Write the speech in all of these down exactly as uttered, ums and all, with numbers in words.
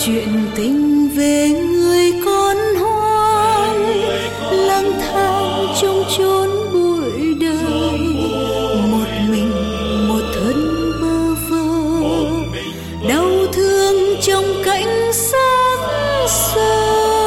chuyện tình về người con hoang lang thang trong chốn bụi đời, một mình một thân bơ vơ, đau thương trong cảnh xác xơ.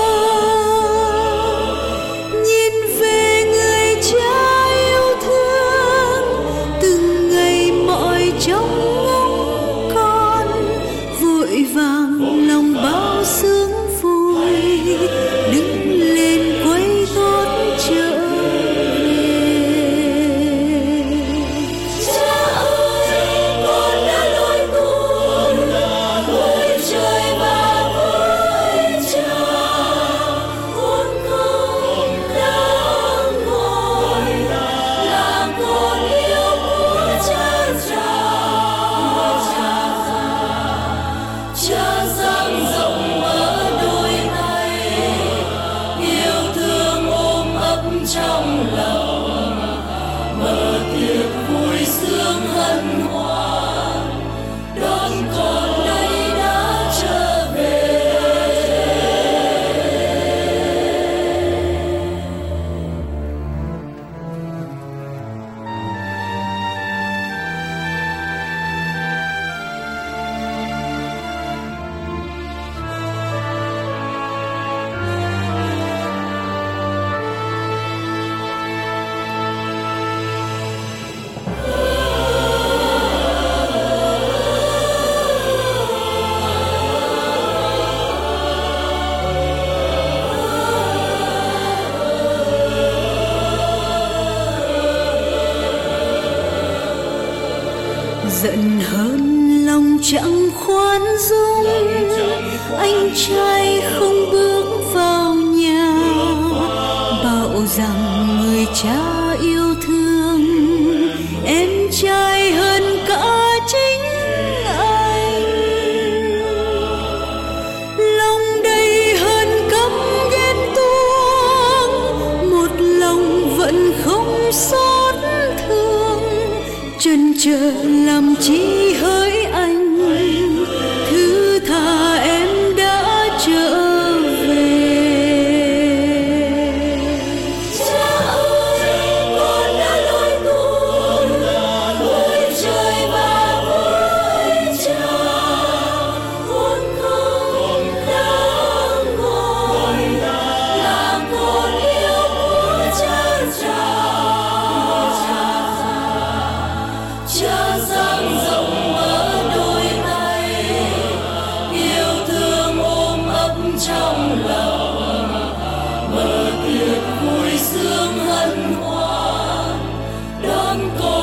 Nhìn về người cha yêu thương, từng ngày mọi trông ngóng con, vội vàng lòng bao sướng vui, đứng lên quay gót trở về. Cha ơi, con đã lỗi tội, với trời và với cha, con không đáng gọi là con yêu của cha già. Cha dang rộng mở đôi tay, yêu thương ôm ấp trong lòng, mở tiệc vui sướng hân hoan, đón con nay đã trở về. Giận hơn lòng chẳng khoan dung, anh trai không bước vào nhà, bảo rằng người cha yêu thương em trai hơn cả chính anh. Lòng đầy hơn căm ghen tuông, một lòng vẫn không xót thương, chân chờ làm chi hỡi anh, thứ tha em đã trở về. Cha ơi, con đã lỗi tội, với trời và với cha, con không đáng gọi là con yêu của cha già. Cha dang rộng mở đôi tay, yêu thương ôm ấp trong lòng, mở tiệc vui sướng hân hoan, đón con